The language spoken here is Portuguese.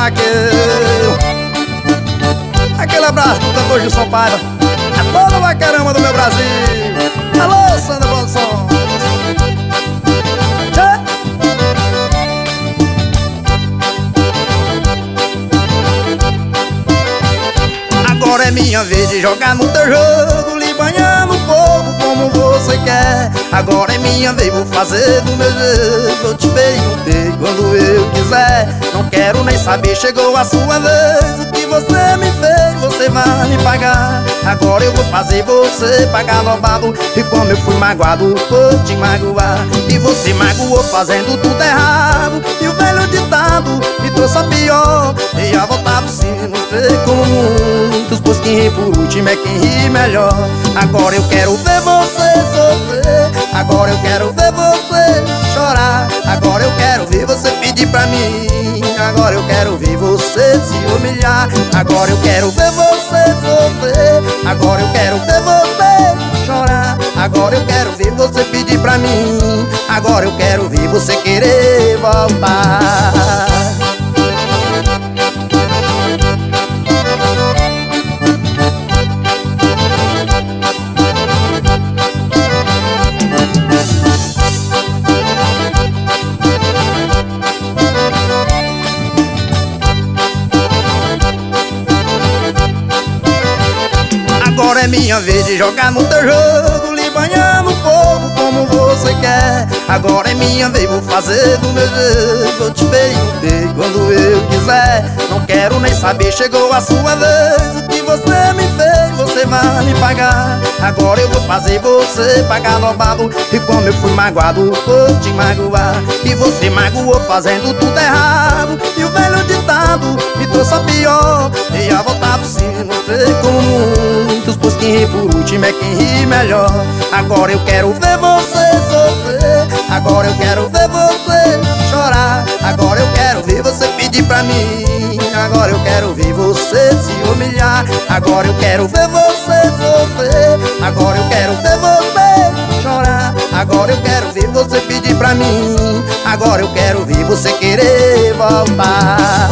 vaqueiro. Aquele abraço do cantor Gilson Paiva, a toda vaquerama do meu Brasil. Alô, Sandra Produção. Agora é minha vez de jogar no teu jogo, lhe banhando o povo como você quer. Agora é minha vez, vou fazer do meu jeito. Eu te perguntei quando eu quiser. Não quero nem saber, chegou a sua vez. O que você me fez, você vai me pagar. Agora eu vou fazer você pagar dobrado. E como eu fui magoado, vou te magoar. E você magoou fazendo tudo errado. E o velho ditado me trouxe a pior. E a voltar por cima, não sei como muitos, pois quem ri por último é quem ri melhor. Agora eu quero ver você sofrer. Agora eu quero ver você chorar. Agora eu quero ver você pedir pra mim. Agora eu quero ver você se humilhar. Agora eu quero ver você sofrer. Agora eu quero ver você chorar. Agora eu quero ver você pedir pra mim. Agora eu quero ver você querer voltar. Agora é minha vez de jogar no teu jogo, lhe banhando o povo como você quer. Agora é minha vez, vou fazer do meu jeito. Eu te perguntei quando eu quiser. Não quero nem saber, chegou a sua vez. O que você me fez, você vai me pagar. Agora eu vou fazer você pagar dobrado. E como eu fui magoado, vou te magoar. E você magoou fazendo tudo errado. E o velho ditado me trouxe a pior. E a voltar por cima, não sei como muitos, pois quem ri por último é quem ri melhor. Agora eu quero ver você sofrer. Agora eu quero ver você chorar. Agora eu quero ver você pedir pra mim. Agora eu quero ver você se humilhar. Agora eu quero ver você sofrer. Agora eu quero ver você chorar. Agora eu quero ver você pedir pra mim. Agora eu quero ver você querer voltar.